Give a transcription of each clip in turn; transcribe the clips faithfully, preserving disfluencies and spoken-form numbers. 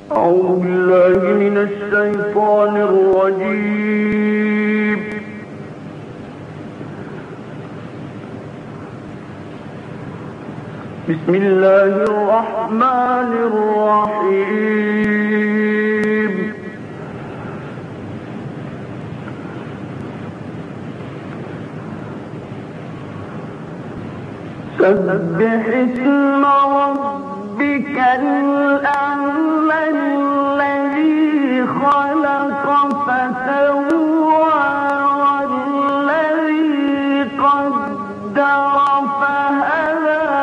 أعوذ بالله من الشيطان الرجيم. بسم الله الرحمن الرحيم. سبح اسم ربك الأعلى الذي خلق فسوى والذي قدر فهدى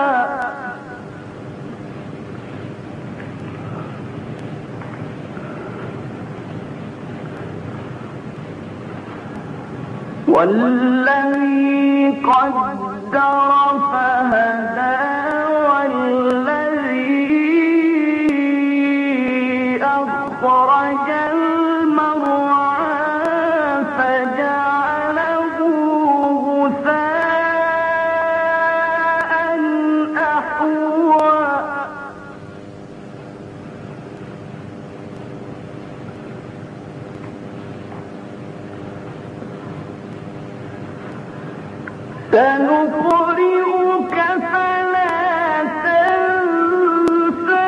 والذي قدر فهدى والذي أخرج المرعى فجعله غثاء أحوى سنقرئك فلا تنسى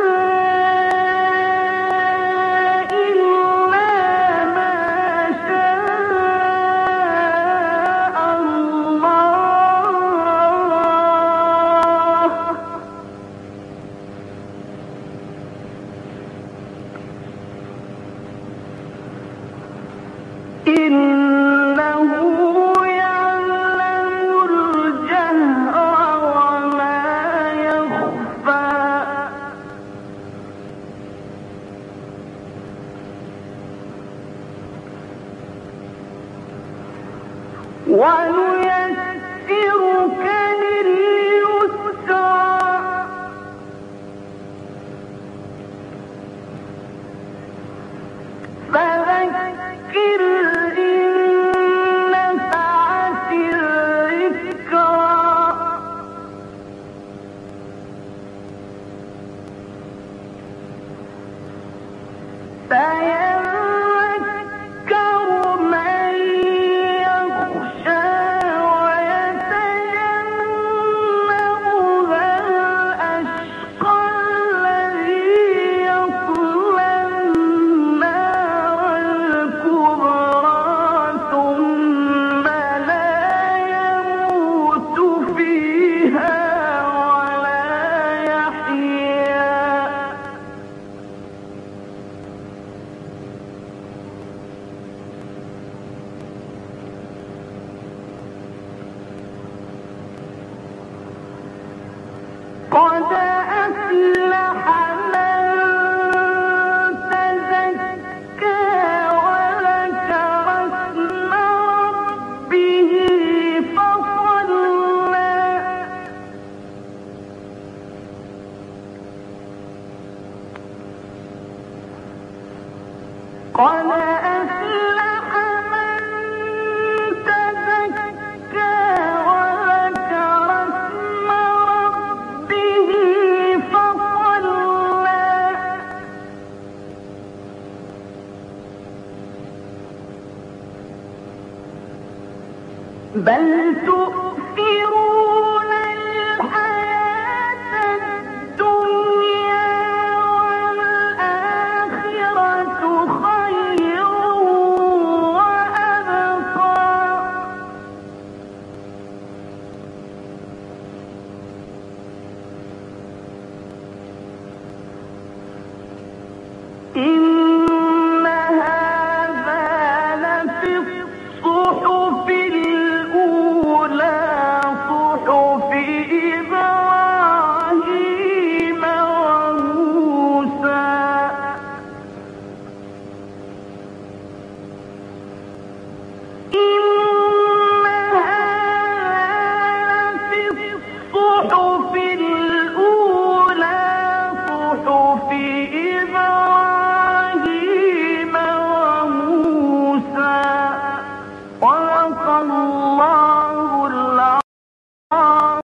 إلا ما شاء الله إنه ونيسرك لليسرى فذكر إن نفعت الذكرى سيذكر من يخشى ويتجنبها الأشقى الذي يصلى النار الكبرى ثم لا يموت فيها ولا يحيا قد أفلح من تزكى وذكر اسم ربه فصلى قد أفلح من تزكى وذكر اسم ربه فصلى بل تؤثرون الحياة الدنيا والآخرة خير وأبقى إن هذا لفي الصحف الأولى صحف إبراهيم وموسى إن هذا لفي الصحف